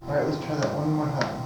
All right, let's try that one more time.